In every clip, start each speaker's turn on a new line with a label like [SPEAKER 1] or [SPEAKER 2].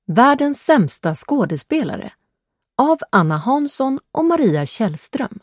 [SPEAKER 1] Världens sämsta skådespelare av Anna Hansson och Maria Källström.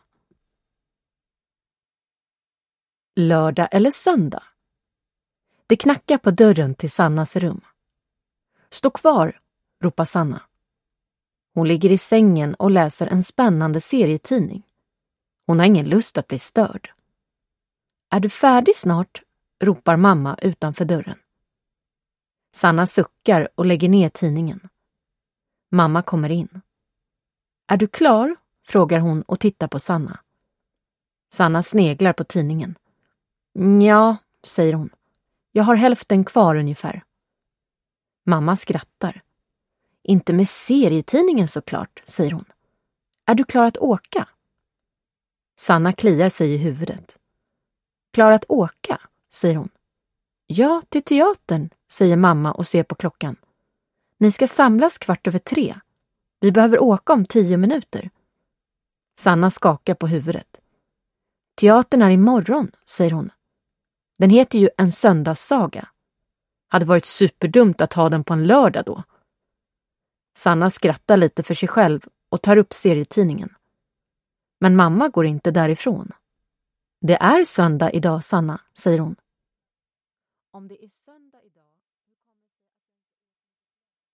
[SPEAKER 1] Lördag eller söndag? Det knackar på dörren till Sannas rum. Stå kvar, ropar Sanna. Hon ligger i sängen och läser en spännande serietidning. Hon har ingen lust att bli störd. Är du färdig snart? Ropar mamma utanför dörren. Sanna suckar och lägger ner tidningen. Mamma kommer in. Är du klar? Frågar hon och tittar på Sanna. Sanna sneglar på tidningen. Ja, säger hon. Jag har hälften kvar ungefär. Mamma skrattar. Inte med serietidningen såklart, säger hon. Är du klar att åka? Sanna kliar sig i huvudet. Klar att åka, säger hon. Ja, till teatern, säger mamma och ser på klockan. Ni ska samlas 3:15. Vi behöver åka om 10 minuter. Sanna skakar på huvudet. Teatern är imorgon, säger hon. Den heter ju En söndagssaga. Hade varit superdumt att ha den på en lördag då. Sanna skrattar lite för sig själv och tar upp serietidningen. Men mamma går inte därifrån. Det är söndag idag, Sanna, säger hon. Om det är